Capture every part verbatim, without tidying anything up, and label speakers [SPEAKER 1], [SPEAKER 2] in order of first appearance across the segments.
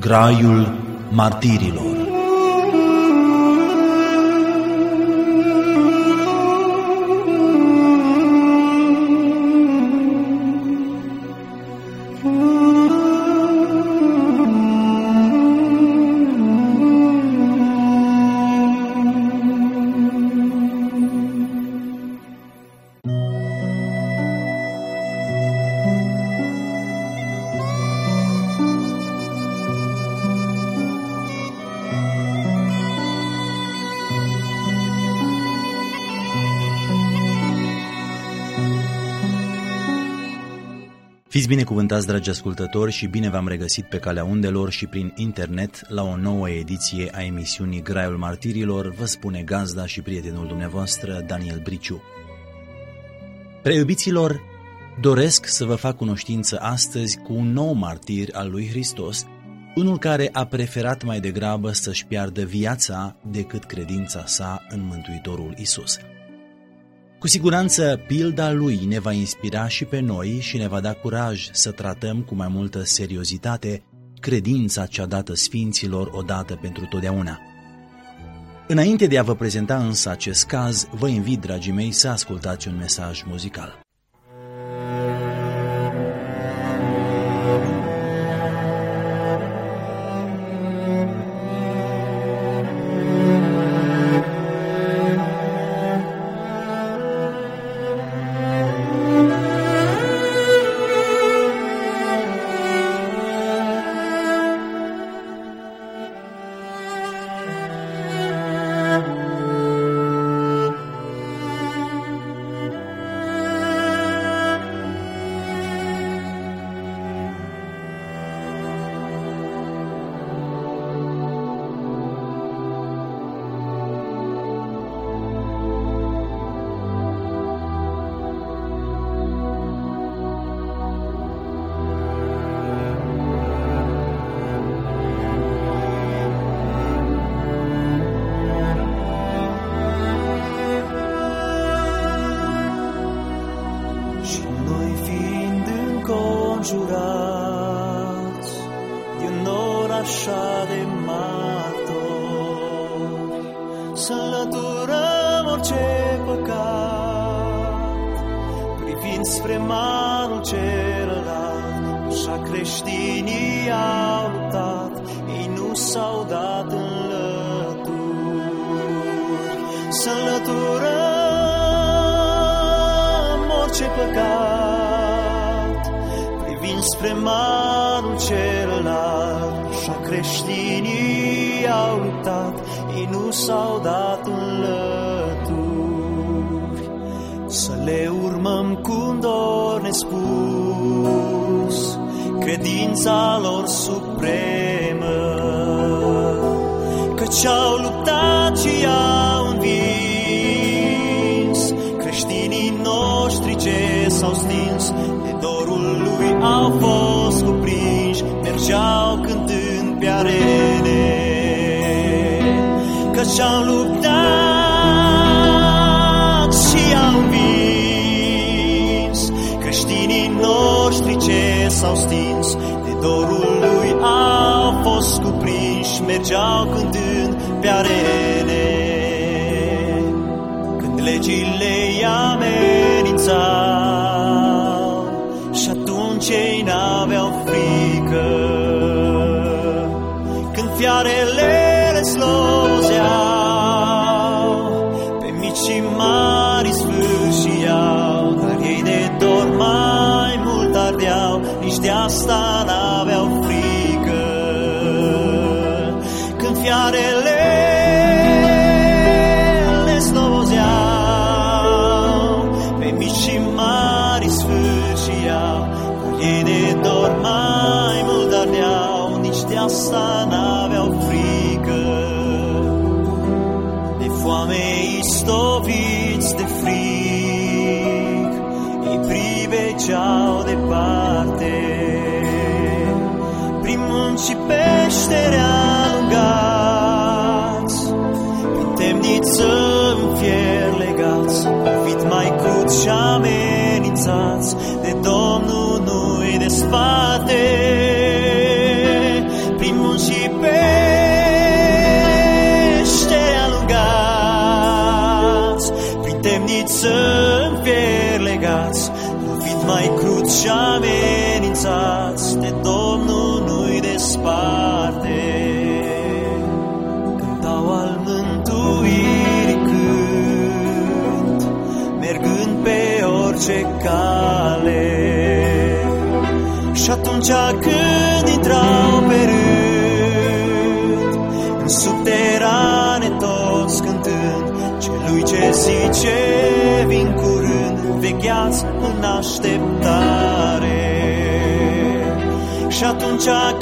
[SPEAKER 1] Graiul martirilor. Fiți binecuvântați, dragi ascultători, și bine v-am regăsit pe calea undelor și prin internet la o nouă ediție a emisiunii Graiul martirilor. Vă spune gazda și prietenul dumneavoastră, Daniel Briciu. Preiubiților, doresc să vă fac cunoștință astăzi cu un nou martir al lui Hristos, unul care a preferat mai degrabă să-și piardă viața decât credința sa în Mântuitorul Iisus. Cu siguranță, pilda lui ne va inspira și pe noi și ne va da curaj să tratăm cu mai multă seriozitate credința cea dată sfinților odată pentru totdeauna. Înainte de a vă prezenta însă acest caz, vă invit, dragii mei, să ascultați un mesaj muzical.
[SPEAKER 2] Înjurați de un nor așa de martori, să înlăturăm orice păcat, privind spre marul celălalt. Așa creștinii au luptat, ei nu s-au dat în lături. Să înlăturăm orice păcat, spre marul celălalt. Așa creștinii au luptat, ei nu s-au dat în lături. Să le urmăm cu un dor nespus credința lor supremă, căci au luptat și au învins. Creștinii noștri ce s-au stins de dorul lui au fost cuprinși, mergeau cântând pe arene, căci au luptat și au învins. Creștinii noștri ce s-au stins de dorul lui au fost cuprinși, mergeau cântând pe arene. Când legile i amenințau și atunci ei n-aveau frică, când fiarele le slozeau, pe mici și mari sfârșiau, dar ei de dor mai mult ardeau, nici de asta n-aveau frică. Când fiarele le slozeau, pe mici și mari sfârșiau, ei de dor mai mult ardeau, nici de asta n-aveau frică. De foame istoviți de frig, ei priveceau departe, prin munți și peștere alungați, prin temniță în fier legați, fit mai crud și amenințați, de Domnul nu-i desparte. Prin munți temniță în fier legați, lovit mai crud și amenințați, de Domnul nu-i desparte. Cântau al mântuirii cânt, mergând pe orice cale. Și atunci când intrau pe rând, în subterane toți cântând, celui ce zice vin curând, vegheați în așteptare. Și atunci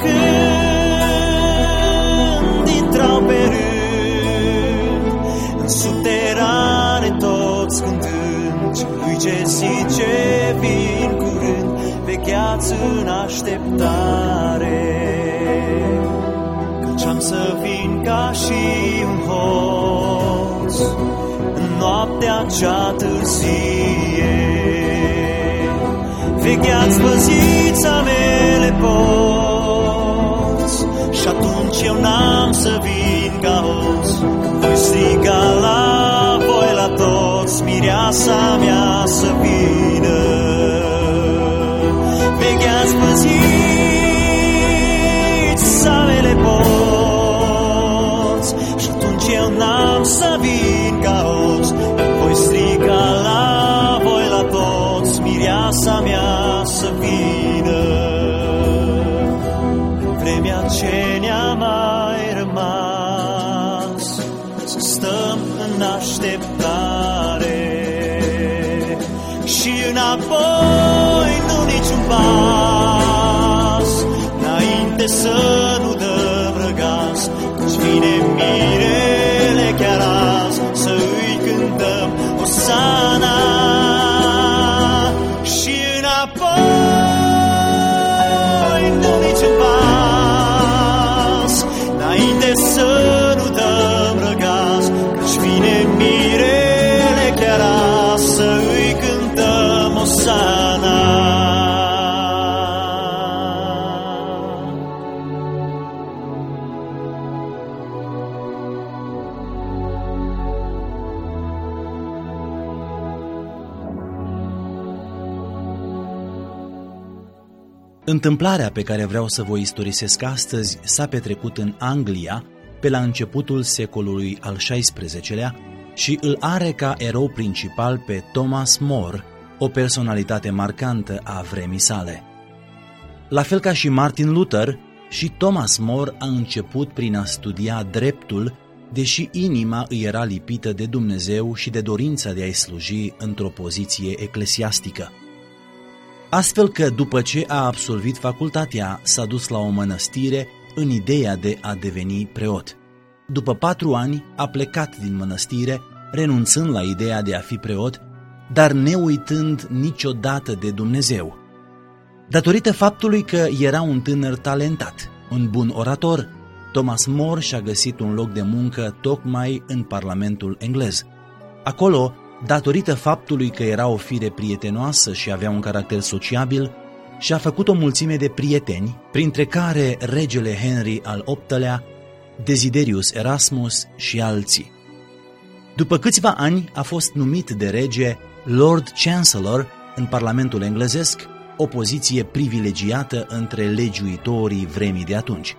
[SPEAKER 2] când intrau pe rând, în subterane toți cântând, celui ce zice vin curând, vegheați în așteptare. Căci am să vin ca și un hoț în noaptea cea târzie. Vegheați, păziți amele porți, și atunci eu n-am să vin ca hoț. Voi striga la voi la toți, mireasa mea să vină. Vegheați, păziți amele porți, și atunci eu n-am să vin ca hoț. Voi striga la voi la toți, mireasa mea să vină. În vremea ce ne-a mai rămas, să stăm în așteptare. Și înapoi nu niciun pas, înainte să nu dăm răgaz, căci vine mirele chiar azi, să îi cântăm Osana. Și înapoi nu niciun pas, înainte să nu dăm răgaz, căci vine mirele chiar azi, să îi cântăm Osana.
[SPEAKER 1] Întâmplarea pe care vreau să vă istorisesc astăzi s-a petrecut în Anglia pe la începutul secolului al șaisprezecelea și îl are ca erou principal pe Thomas More, o personalitate marcantă a vremii sale. La fel ca și Martin Luther, și Thomas More a început prin a studia dreptul, deși inima îi era lipită de Dumnezeu și de dorința de a-i sluji într-o poziție eclesiastică. Astfel că, după ce a absolvit facultatea, s-a dus la o mănăstire în ideea de a deveni preot. După patru ani a plecat din mănăstire, renunțând la ideea de a fi preot, dar neuitând niciodată de Dumnezeu. Datorită faptului că era un tânăr talentat, un bun orator, Thomas More și-a găsit un loc de muncă tocmai în Parlamentul englez. Acolo, datorită faptului că era o fire prietenoasă și avea un caracter sociabil, și-a făcut o mulțime de prieteni, printre care regele Henry al optulea, Desiderius Erasmus și alții. După câțiva ani a fost numit de rege Lord Chancellor în Parlamentul englezesc, o poziție privilegiată între legiuitorii vremii de atunci.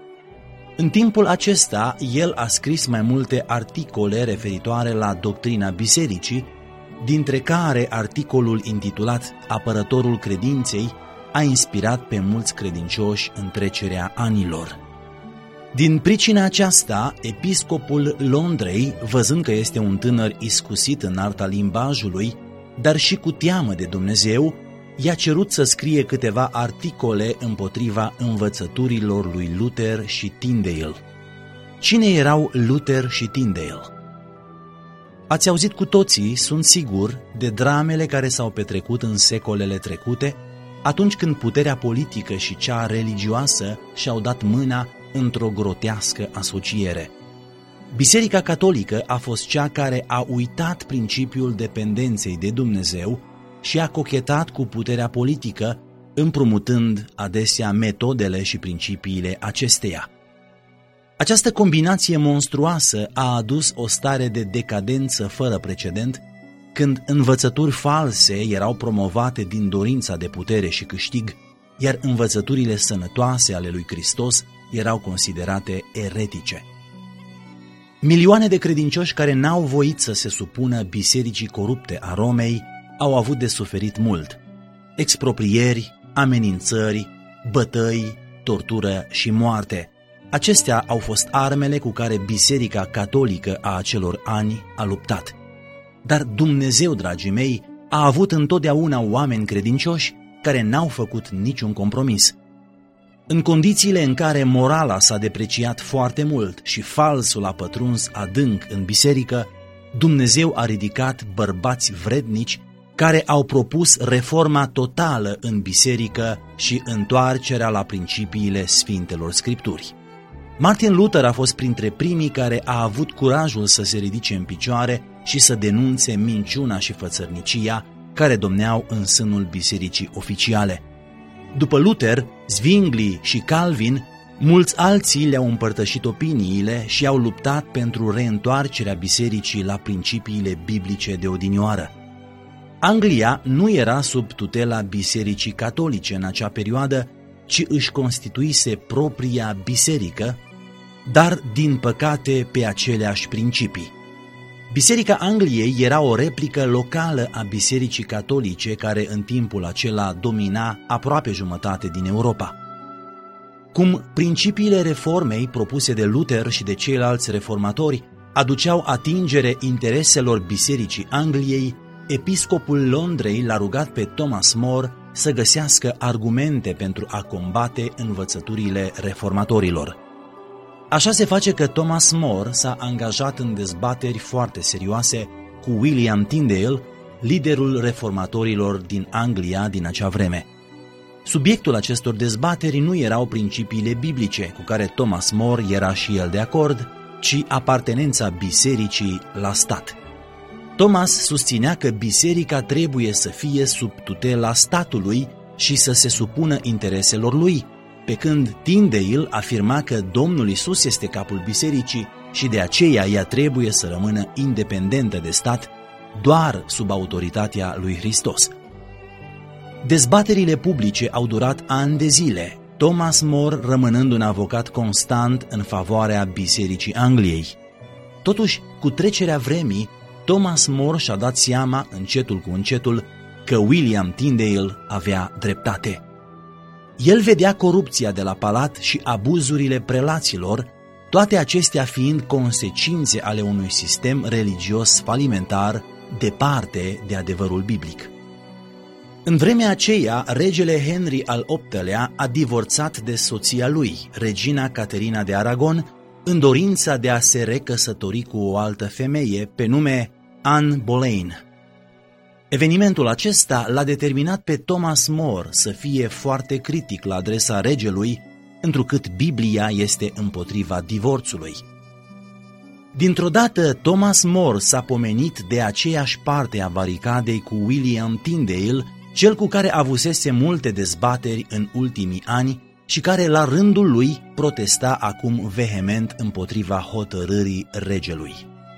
[SPEAKER 1] În timpul acesta, el a scris mai multe articole referitoare la doctrina bisericii, dintre care articolul intitulat Apărătorul credinței a inspirat pe mulți credincioși în trecerea anilor. Din pricina aceasta, episcopul Londrei, văzând că este un tânăr iscusit în arta limbajului, dar și cu teamă de Dumnezeu, i-a cerut să scrie câteva articole împotriva învățăturilor lui Luther și Tyndale. Cine erau Luther și Tyndale? Ați auzit cu toții, sunt sigur, de dramele care s-au petrecut în secolele trecute, atunci când puterea politică și cea religioasă și-au dat mâna într-o grotească asociere. Biserica catolică a fost cea care a uitat principiul dependenței de Dumnezeu și a cochetat cu puterea politică, împrumutând adesea metodele și principiile acesteia. Această combinație monstruoasă a adus o stare de decadență fără precedent când învățături false erau promovate din dorința de putere și câștig, iar învățăturile sănătoase ale lui Hristos erau considerate eretice. Milioane de credincioși care n-au voit să se supună bisericii corupte a Romei au avut de suferit mult. Exproprieri, amenințări, bătăi, tortură și moarte. Acestea au fost armele cu care Biserica Catolică a acelor ani a luptat. Dar Dumnezeu, dragii mei, a avut întotdeauna oameni credincioși care n-au făcut niciun compromis. În condițiile în care morala s-a depreciat foarte mult și falsul a pătruns adânc în biserică, Dumnezeu a ridicat bărbați vrednici care au propus reforma totală în biserică și întoarcerea la principiile Sfintelor Scripturi. Martin Luther a fost printre primii care a avut curajul să se ridice în picioare și să denunțe minciuna și fățărnicia care domneau în sânul bisericii oficiale. După Luther, Zwingli și Calvin, mulți alții le-au împărtășit opiniile și au luptat pentru reîntoarcerea bisericii la principiile biblice de odinioară. Anglia nu era sub tutela Bisericii Catolice în acea perioadă, ci își constituise propria biserică, dar din păcate pe aceleași principii. Biserica Angliei era o replică locală a Bisericii Catolice care în timpul acela domina aproape jumătate din Europa. Cum principiile reformei propuse de Luther și de ceilalți reformatori aduceau atingere intereselor Bisericii Angliei, episcopul Londrei l-a rugat pe Thomas More să găsească argumente pentru a combate învățăturile reformatorilor. Așa se face că Thomas More s-a angajat în dezbateri foarte serioase cu William Tyndale, liderul reformatorilor din Anglia din acea vreme. Subiectul acestor dezbateri nu erau principiile biblice cu care Thomas More era și el de acord, ci apartenența bisericii la stat. Thomas susținea că biserica trebuie să fie sub tutela statului și să se supună intereselor lui, pe când Tyndale afirma că Domnul Iisus este capul bisericii și de aceea ea trebuie să rămână independentă de stat, doar sub autoritatea lui Hristos. Dezbaterile publice au durat ani de zile, Thomas More rămânând un avocat constant în favoarea Bisericii Angliei. Totuși, cu trecerea vremii, Thomas More și-a dat seama, încetul cu încetul, că William Tyndale avea dreptate. El vedea corupția de la palat și abuzurile prelaților, toate acestea fiind consecințe ale unui sistem religios falimentar, departe de adevărul biblic. În vremea aceea, regele Henry al optulea a divorțat de soția lui, regina Caterina de Aragon, în dorința de a se recăsători cu o altă femeie pe nume Anne Boleyn. Evenimentul acesta l-a determinat pe Thomas More să fie foarte critic la adresa regelui, întrucât Biblia este împotriva divorțului. Dintr-o dată, Thomas More s-a pomenit de aceeași parte a baricadei cu William Tyndale, cel cu care avusese multe dezbateri în ultimii ani și care la rândul lui protesta acum vehement împotriva hotărârii regelui.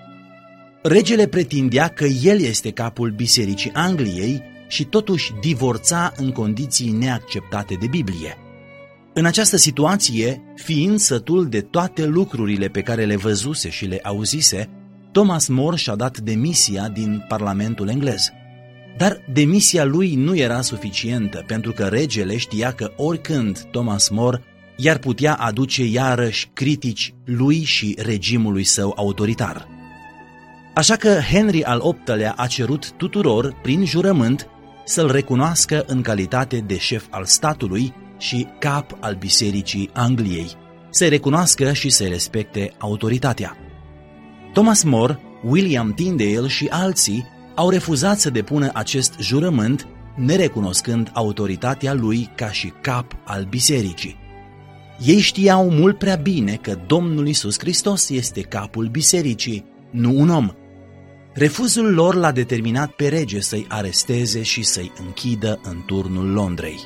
[SPEAKER 1] Regele pretindea că el este capul Bisericii Angliei și totuși divorța în condiții neacceptate de Biblie. În această situație, fiind sătul de toate lucrurile pe care le văzuse și le auzise, Thomas More și-a dat demisia din Parlamentul englez. Dar demisia lui nu era suficientă, pentru că regele știa că oricând Thomas More i-ar putea aduce iarăși critici lui și regimului său autoritar. Așa că Henry al optulea a cerut tuturor, prin jurământ, să-l recunoască în calitate de șef al statului și cap al Bisericii Angliei, să-i recunoască și să-i respecte autoritatea. Thomas More, William Tyndale și alții au refuzat să depună acest jurământ, nerecunoscând autoritatea lui ca și cap al bisericii. Ei știau mult prea bine că Domnul Iisus Hristos este capul bisericii, nu un om. Refuzul lor l-a determinat pe rege să-i aresteze și să-i închidă în turnul Londrei.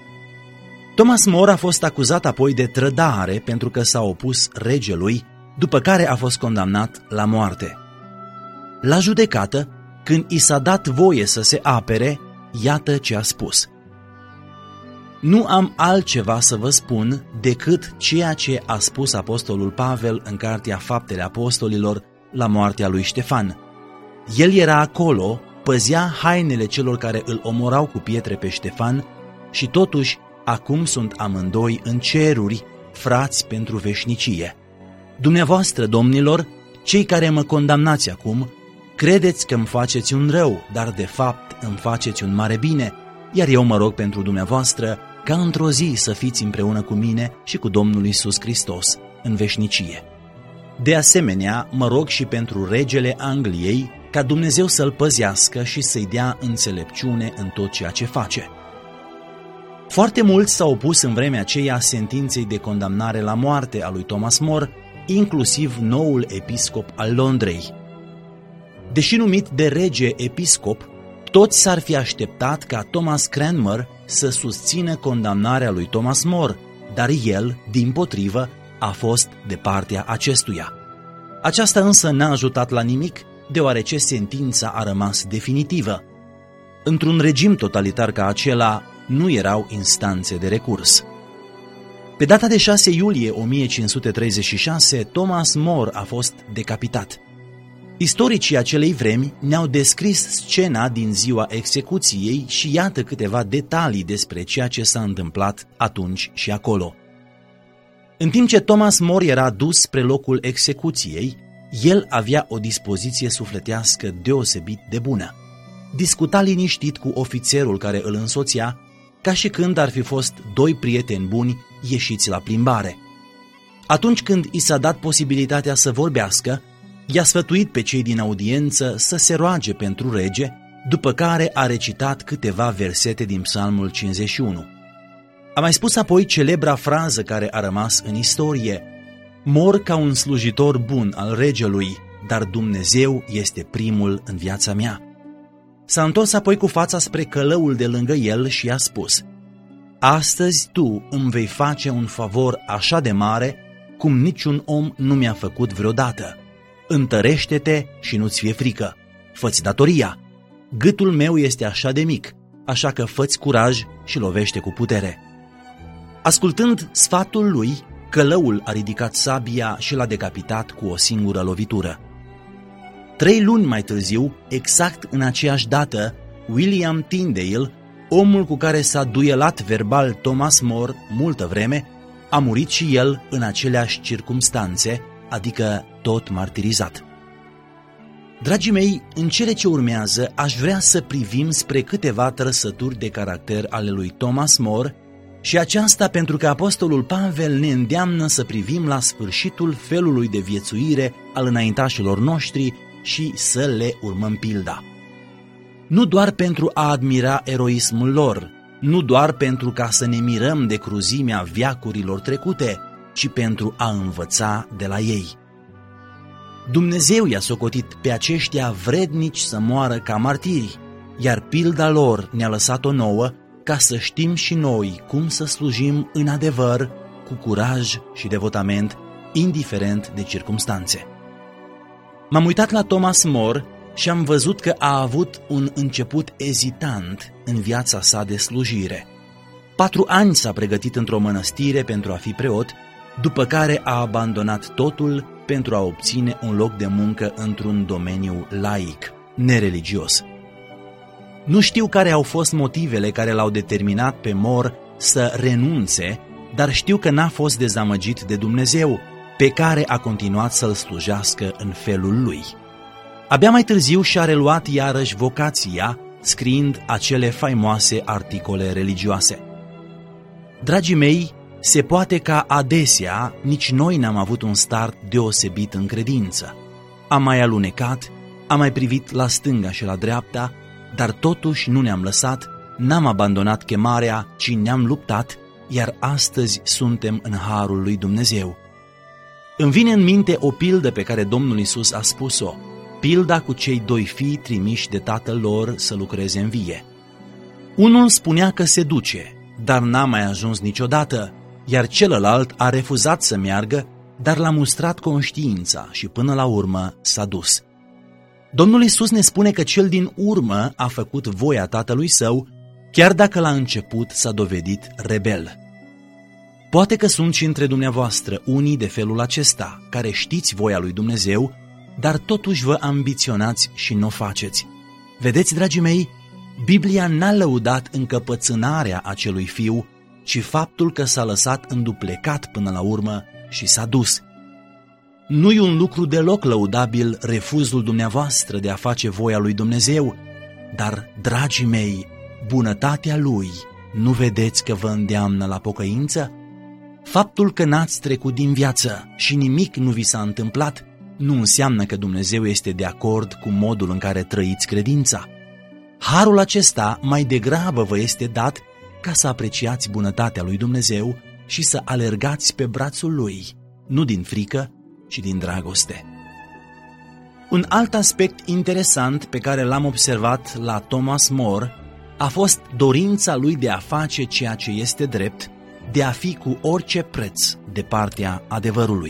[SPEAKER 1] Thomas More a fost acuzat apoi de trădare pentru că s-a opus regelui, după care a fost condamnat la moarte. La judecată, când i s-a dat voie să se apere, iată ce a spus: nu am altceva să vă spun decât ceea ce a spus apostolul Pavel în cartea Faptele Apostolilor la moartea lui Ștefan. El era acolo, păzea hainele celor care îl omorau cu pietre pe Ștefan și totuși acum sunt amândoi în ceruri, frați pentru veșnicie. Dumneavoastră, domnilor, cei care mă condamnați acum, credeți că îmi faceți un rău, dar de fapt îmi faceți un mare bine, iar eu mă rog pentru dumneavoastră ca într-o zi să fiți împreună cu mine și cu Domnul Iisus Hristos în veșnicie. De asemenea, mă rog și pentru regele Angliei, ca Dumnezeu să-l păzească și să-i dea înțelepciune în tot ceea ce face. Foarte mulți s-au opus în vremea aceea sentinței de condamnare la moarte a lui Thomas More, inclusiv noul episcop al Londrei. Deși numit de rege episcop, toți s-ar fi așteptat ca Thomas Cranmer să susțină condamnarea lui Thomas More, dar el, dimpotrivă, a fost de partea acestuia. Aceasta însă n-a ajutat la nimic, deoarece sentința a rămas definitivă. Într-un regim totalitar ca acela, nu erau instanțe de recurs. Pe data de șase iulie o mie cinci sute treizeci și șase, Thomas More a fost decapitat. Istoricii acelei vremi ne-au descris scena din ziua execuției și iată câteva detalii despre ceea ce s-a întâmplat atunci și acolo. În timp ce Thomas More era dus spre locul execuției, el avea o dispoziție sufletească deosebit de bună. Discuta liniștit cu ofițerul care îl însoțea, ca și când ar fi fost doi prieteni buni ieșiți la plimbare. Atunci când i s-a dat posibilitatea să vorbească, i-a sfătuit pe cei din audiență să se roage pentru rege, după care a recitat câteva versete din Psalmul cincizeci și unu. A mai spus apoi celebra frază care a rămas în istorie: mor ca un slujitor bun al regelui, dar Dumnezeu este primul în viața mea. S-a întors apoi cu fața spre călăul de lângă el și i-a spus: astăzi tu îmi vei face un favor așa de mare cum niciun om nu mi-a făcut vreodată. Întărește-te și nu-ți fie frică. Fă-ți datoria. Gâtul meu este așa de mic, așa că fă-ți curaj și lovește cu putere. Ascultând sfatul lui, călăul a ridicat sabia și l-a decapitat cu o singură lovitură. Trei luni mai târziu, exact în aceeași dată, William Tyndale, omul cu care s-a duelat verbal Thomas More multă vreme, a murit și el în aceleași circumstanțe, adică tot martirizat. Dragii mei, în cele ce urmează aș vrea să privim spre câteva trăsături de caracter ale lui Thomas More, și aceasta pentru că apostolul Pavel ne îndeamnă să privim la sfârșitul felului de viețuire al înaintașilor noștri și să le urmăm pilda. Nu doar pentru a admira eroismul lor, nu doar pentru ca să ne mirăm de cruzimea veacurilor trecute, ci pentru a învăța de la ei. Dumnezeu i-a socotit pe aceștia vrednici să moară ca martiri, iar pilda lor ne-a lăsat-o nouă ca să știm și noi cum să slujim în adevăr, cu curaj și devotament, indiferent de circumstanțe. M-am uitat la Thomas More și am văzut că a avut un început ezitant în viața sa de slujire. Patru ani s-a pregătit într-o mănăstire pentru a fi preot, după care a abandonat totul pentru a obține un loc de muncă într-un domeniu laic, nereligios. Nu știu care au fost motivele care l-au determinat pe More să renunțe, dar știu că n-a fost dezamăgit de Dumnezeu, pe care a continuat să-l slujească în felul lui. Abia mai târziu și-a reluat iarăși vocația, scriind acele faimoase articole religioase. Dragii mei, se poate ca adesea nici noi n-am avut un start deosebit în credință. Am mai alunecat, am mai privit la stânga și la dreapta, dar totuși nu ne-am lăsat, n-am abandonat chemarea, ci ne-am luptat, iar astăzi suntem în harul lui Dumnezeu. Îmi vine în minte o pildă pe care Domnul Iisus a spus-o, pilda cu cei doi fii trimiși de tatăl lor să lucreze în vie. Unul spunea că se duce, dar n-a mai ajuns niciodată, iar celălalt a refuzat să meargă, dar l-a mustrat conștiința și până la urmă s-a dus. Domnul Iisus ne spune că cel din urmă a făcut voia Tatălui Său, chiar dacă la început s-a dovedit rebel. Poate că sunt și între dumneavoastră unii de felul acesta, care știți voia lui Dumnezeu, dar totuși vă ambiționați și nu o faceți. Vedeți, dragii mei, Biblia n-a lăudat încăpățânarea acelui fiu, ci faptul că s-a lăsat înduplecat până la urmă și s-a dus. Nu-i un lucru deloc lăudabil refuzul dumneavoastră de a face voia lui Dumnezeu, dar, dragii mei, bunătatea lui nu vedeți că vă îndeamnă la pocăință? Faptul că n-ați trecut din viață și nimic nu vi s-a întâmplat nu înseamnă că Dumnezeu este de acord cu modul în care trăiți credința. Harul acesta mai degrabă vă este dat ca să apreciați bunătatea lui Dumnezeu și să alergați pe brațul lui, nu din frică, ci din dragoste. Un alt aspect interesant pe care l-am observat la Thomas More a fost dorința lui de a face ceea ce este drept, de a fi cu orice preț de partea adevărului.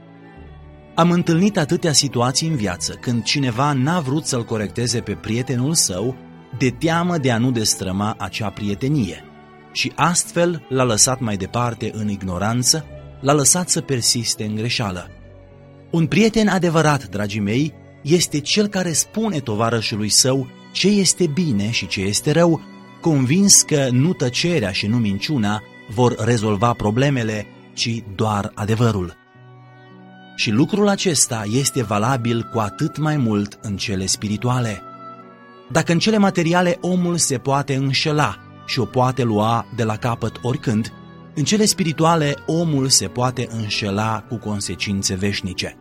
[SPEAKER 1] Am întâlnit atâtea situații în viață când cineva n-a vrut să-l corecteze pe prietenul său de teamă de a nu destrăma acea prietenie și astfel l-a lăsat mai departe în ignoranță, l-a lăsat să persiste în greșeală. Un prieten adevărat, dragii mei, este cel care spune tovarășului său ce este bine și ce este rău, convins că nu tăcerea și nu minciuna vor rezolva problemele, ci doar adevărul. Și lucrul acesta este valabil cu atât mai mult în cele spirituale. Dacă în cele materiale omul se poate înșela și o poate lua de la capăt oricând, în cele spirituale omul se poate înșela cu consecințe veșnice.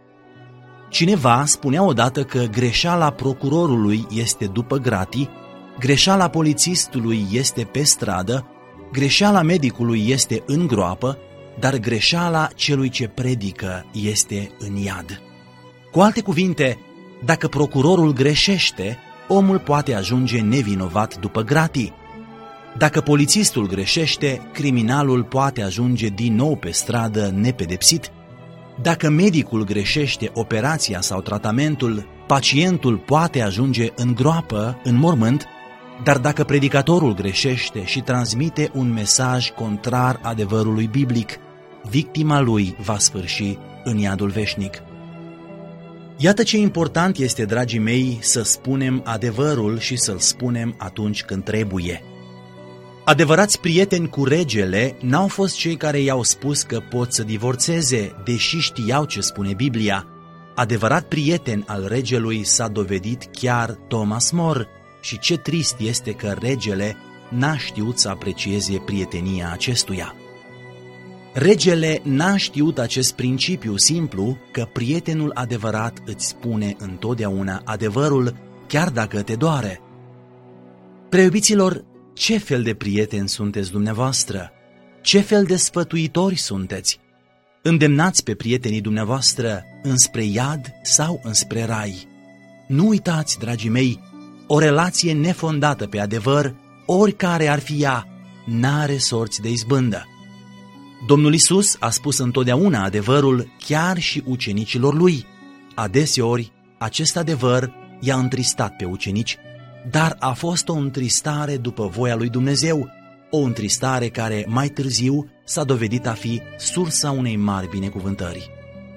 [SPEAKER 1] Cineva spunea odată că greșeala procurorului este după gratii, greșeala polițistului este pe stradă, greșeala medicului este în groapă, dar greșeala celui ce predică este în iad. Cu alte cuvinte, dacă procurorul greșește, omul poate ajunge nevinovat după gratii. Dacă polițistul greșește, criminalul poate ajunge din nou pe stradă nepedepsit. Dacă medicul greșește operația sau tratamentul, pacientul poate ajunge în groapă, în mormânt, dar dacă predicatorul greșește și transmite un mesaj contrar adevărului biblic, victima lui va sfârși în iadul veșnic. Iată ce important este, dragii mei, să spunem adevărul și să-l spunem atunci când trebuie. Adevărați prieteni cu regele n-au fost cei care i-au spus că pot să divorțeze, deși știau ce spune Biblia. Adevărat prieten al regelui s-a dovedit chiar Thomas More și ce trist este că regele n-a știut să aprecieze prietenia acestuia. Regele n-a știut acest principiu simplu că prietenul adevărat îți spune întotdeauna adevărul, chiar dacă te doare. Preiubiților, ce fel de prieteni sunteți dumneavoastră? Ce fel de sfătuitori sunteți? Îndemnați pe prietenii dumneavoastră înspre iad sau înspre rai. Nu uitați, dragii mei, o relație nefondată pe adevăr, oricare ar fi ea, n-are sorți de izbândă. Domnul Iisus a spus întotdeauna adevărul chiar și ucenicilor lui. Adeseori, acest adevăr i-a întristat pe ucenici, dar a fost o întristare după voia lui Dumnezeu, o întristare care mai târziu s-a dovedit a fi sursa unei mari binecuvântări.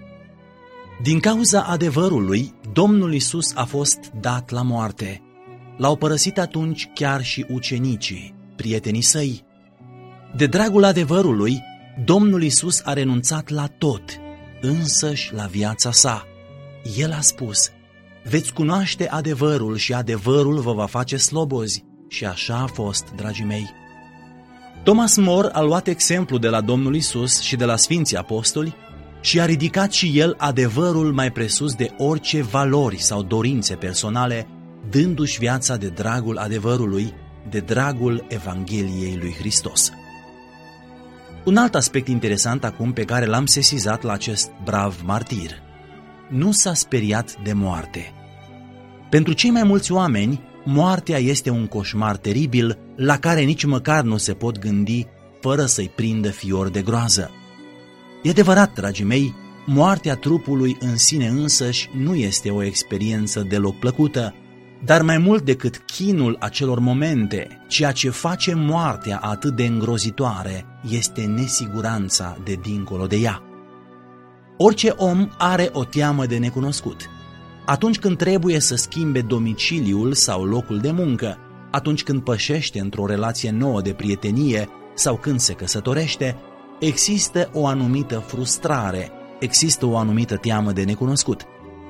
[SPEAKER 1] Din cauza adevărului, Domnul Iisus a fost dat la moarte. L-au părăsit atunci chiar și ucenicii, prietenii săi. De dragul adevărului, Domnul Iisus a renunțat la tot, însăși la viața sa. El a spus: veți cunoaște adevărul și adevărul vă va face slobozi. Și așa a fost, dragii mei. Thomas More a luat exemplu de la Domnul Iisus și de la Sfinții Apostoli și a ridicat și el adevărul mai presus de orice valori sau dorințe personale, dându-și viața de dragul adevărului, de dragul Evangheliei lui Hristos. Un alt aspect interesant acum pe care l-am sesizat la acest brav martir: nu s-a speriat de moarte. Pentru cei mai mulți oameni, moartea este un coșmar teribil la care nici măcar nu se pot gândi fără să-i prindă fior de groază. E adevărat, dragii mei, Moartea trupului în sine însăși nu este o experiență deloc plăcută, dar mai mult decât chinul acelor momente, ceea ce face moartea atât de îngrozitoare este nesiguranța de dincolo de ea. Orice om are o teamă de necunoscut. Atunci când trebuie să schimbe domiciliul sau locul de muncă, atunci când pășește într-o relație nouă de prietenie sau când se căsătorește, există o anumită frustrare, există o anumită teamă de necunoscut.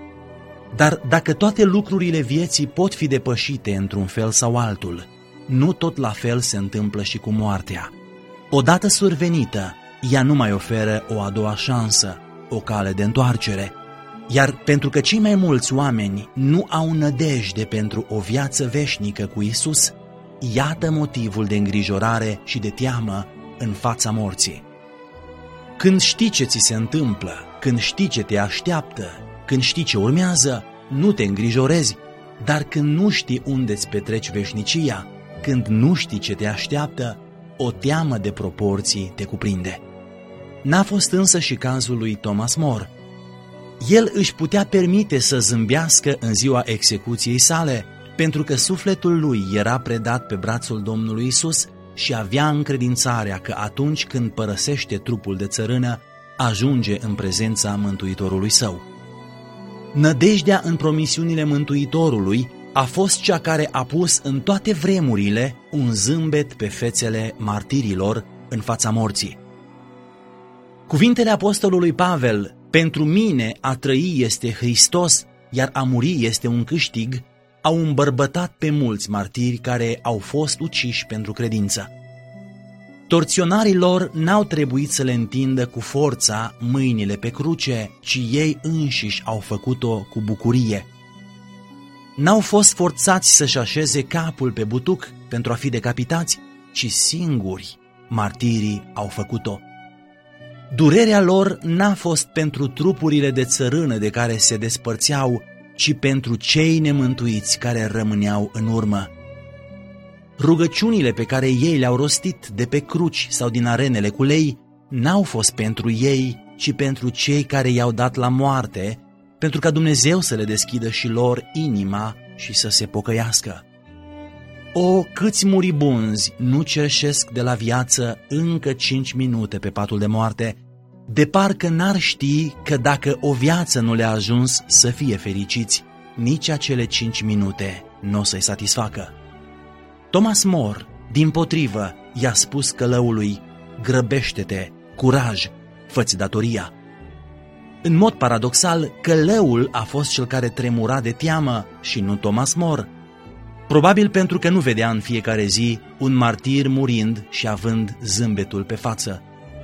[SPEAKER 1] Dar dacă toate lucrurile vieții pot fi depășite într-un fel sau altul, nu tot la fel se întâmplă și cu moartea. Odată survenită, ea nu mai oferă o a doua șansă, o cale de întoarcere. Iar pentru că cei mai mulți oameni nu au nădejde pentru o viață veșnică cu Isus, iată motivul de îngrijorare și de teamă în fața morții. Când știi ce ți se întâmplă, când știi ce te așteaptă, când știi ce urmează, nu te îngrijorezi, dar când nu știi unde îți petreci veșnicia, când nu știi ce te așteaptă, o teamă de proporții te cuprinde. N-a fost însă și cazul lui Thomas More. El își putea permite să zâmbească în ziua execuției sale, pentru că sufletul lui era predat pe brațul Domnului Isus și avea încredințarea că atunci când părăsește trupul de țărână, ajunge în prezența Mântuitorului său. Nădejdea în promisiunile Mântuitorului a fost cea care a pus în toate vremurile un zâmbet pe fețele martirilor în fața morții. Cuvintele apostolului Pavel, pentru mine a trăi este Hristos, iar a muri este un câștig, au îmbărbătat pe mulți martiri care au fost uciși pentru credință. Torționarii lor n-au trebuit să le întindă cu forța mâinile pe cruce, ci ei înșiși au făcut-o cu bucurie. N-au fost forțați să-și așeze capul pe butuc pentru a fi decapitați, ci singuri martirii au făcut-o. Durerea lor n-a fost pentru trupurile de țărână de care se despărțeau, ci pentru cei nemântuiți care rămâneau în urmă. Rugăciunile pe care ei le-au rostit de pe cruci sau din arenele cu lei n-au fost pentru ei, ci pentru cei care i-au dat la moarte, pentru ca Dumnezeu să le deschidă și lor inima și să se pocăiască. O, câți muribunzi nu cerșesc de la viață încă cinci minute pe patul de moarte, de parcă n-ar ști că dacă o viață nu le-a ajuns să fie fericiți, nici acele cinci minute nu o să-i satisfacă. Thomas More, dimpotrivă, i-a spus călăului: grăbește-te, curaj, fă-ți datoria. În mod paradoxal, călăul a fost cel care tremura de teamă și nu Thomas More. Probabil pentru că nu vedea în fiecare zi un martir murind și având zâmbetul pe față.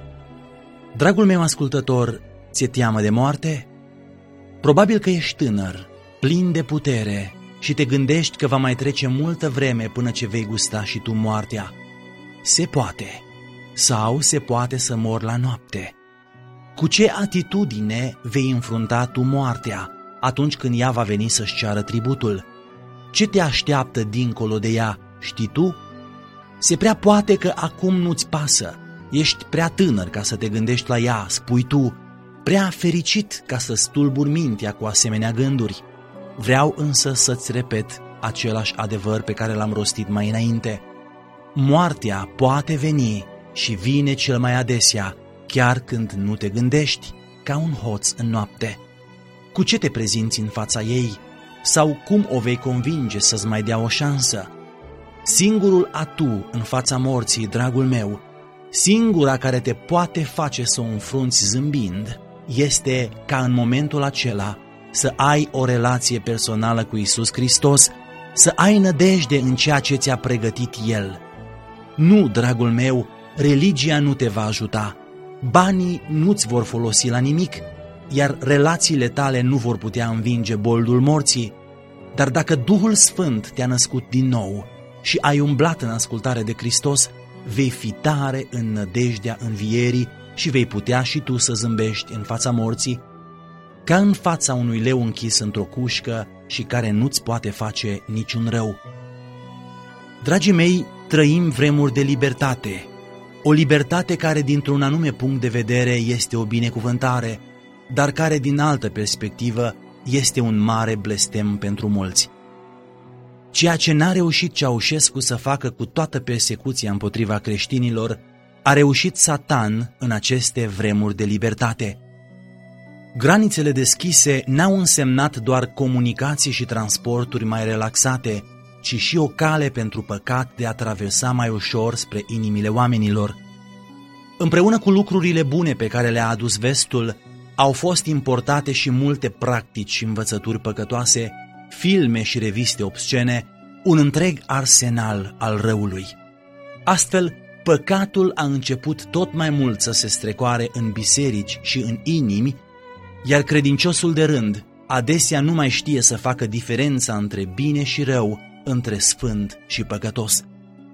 [SPEAKER 1] Dragul meu ascultător, ți-e teamă de moarte? Probabil că ești tânăr, plin de putere și te gândești că va mai trece multă vreme până ce vei gusta și tu moartea. Se poate, sau se poate să mori la noapte. Cu ce atitudine vei înfrunta tu moartea atunci când ea va veni să-și ceară tributul? Ce te așteaptă dincolo de ea, știi tu? Se prea poate că acum nu-ți pasă, ești prea tânăr ca să te gândești la ea, spui tu, prea fericit ca să stulburi mintea cu asemenea gânduri. Vreau însă să-ți repet același adevăr pe care l-am rostit mai înainte. Moartea poate veni și vine cel mai adesea, chiar când nu te gândești, ca un hoț în noapte. Cu ce te prezinți în fața ei? Sau cum o vei convinge să-ți mai dea o șansă? Singurul atu în fața morții, dragul meu, singura care te poate face să o înfrunți zâmbind, este ca în momentul acela să ai o relație personală cu Isus Hristos, să ai nădejde în ceea ce ți-a pregătit El. Nu, dragul meu, religia nu te va ajuta, banii nu-ți vor folosi la nimic, iar relațiile tale nu vor putea învinge boldul morții. Dar dacă Duhul Sfânt te-a născut din nou și ai umblat în ascultare de Hristos, vei fi tare în nădejdea învierii și vei putea și tu să zâmbești în fața morții, ca în fața unui leu închis într-o cușcă și care nu-ți poate face niciun rău. Dragii mei, trăim vremuri de libertate, o libertate care dintr-un anume punct de vedere este o binecuvântare, dar care din altă perspectivă este un mare blestem pentru mulți. Ceea ce n-a reușit Ceaușescu să facă cu toată persecuția împotriva creștinilor, a reușit Satan în aceste vremuri de libertate. Granițele deschise n-au însemnat doar comunicații și transporturi mai relaxate, ci și o cale pentru păcat de a traversa mai ușor spre inimile oamenilor. Împreună cu lucrurile bune pe care le-a adus vestul, au fost importate și multe practici și învățături păcătoase, filme și reviste obscene, un întreg arsenal al răului. Astfel, păcatul a început tot mai mult să se strecoare în biserici și în inimi, iar credinciosul de rând adesea nu mai știe să facă diferența între bine și rău, între sfânt și păcătos.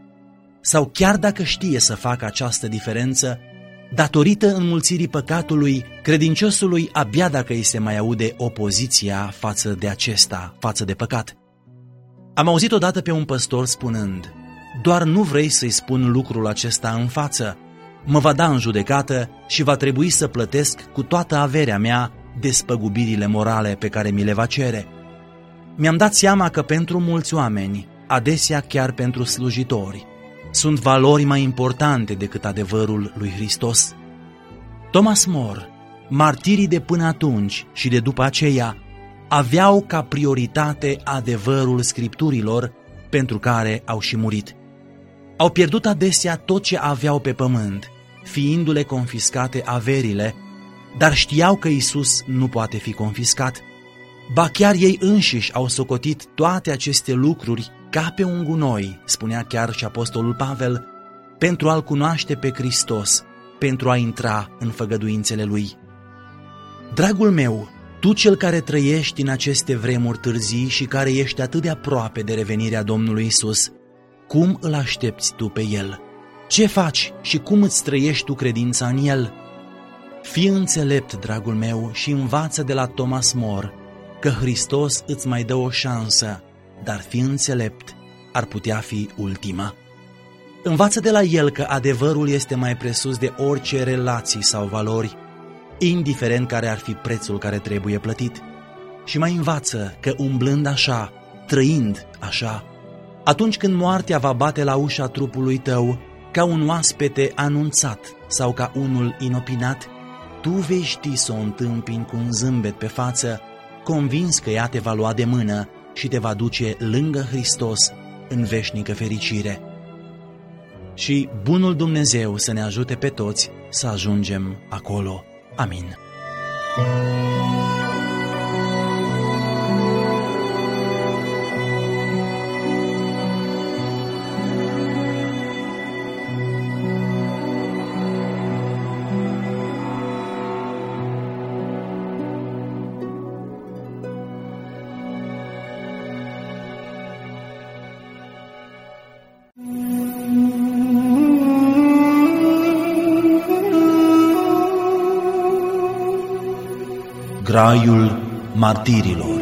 [SPEAKER 1] Sau chiar dacă știe să facă această diferență, datorită înmulțirii păcatului, credinciosului abia dacă îi se mai aude opoziția față de acesta, față de păcat. Am auzit odată pe un păstor spunând: doar nu vrei să-i spun lucrul acesta în față, mă va da în judecată și va trebui să plătesc cu toată averea mea despăgubirile morale pe care mi le va cere. Mi-am dat seama că pentru mulți oameni, adesea chiar pentru slujitori, sunt valori mai importante decât adevărul lui Hristos. Thomas More, martirii de până atunci și de după aceea, aveau ca prioritate adevărul Scripturilor, pentru care au și murit. Au pierdut adesea tot ce aveau pe pământ, fiindu-le confiscate averile, dar știau că Iisus nu poate fi confiscat. Ba chiar ei înșiși au socotit toate aceste lucruri ca pe un gunoi, spunea chiar și apostolul Pavel, pentru a-L cunoaște pe Hristos, pentru a intra în făgăduințele Lui. Dragul meu, tu cel care trăiești în aceste vremuri târzii și care ești atât de aproape de revenirea Domnului Iisus, cum îl aștepți tu pe El? Ce faci și cum îți trăiești tu credința în El? Fii înțelept, dragul meu, și învață de la Thomas More că Hristos îți mai dă o șansă, dar fii înțelept, ar putea fi ultima. Învață de la el că adevărul este mai presus de orice relații sau valori, indiferent care ar fi prețul care trebuie plătit. Și mai învață că umblând așa, trăind așa, atunci când moartea va bate la ușa trupului tău, ca un oaspete anunțat sau ca unul inopinat, tu vei ști să o întâmpini cu un zâmbet pe față, convins că ea te va lua de mână și te va duce lângă Hristos în veșnică fericire. Și bunul Dumnezeu să ne ajute pe toți să ajungem acolo. Amin. Graiul martirilor.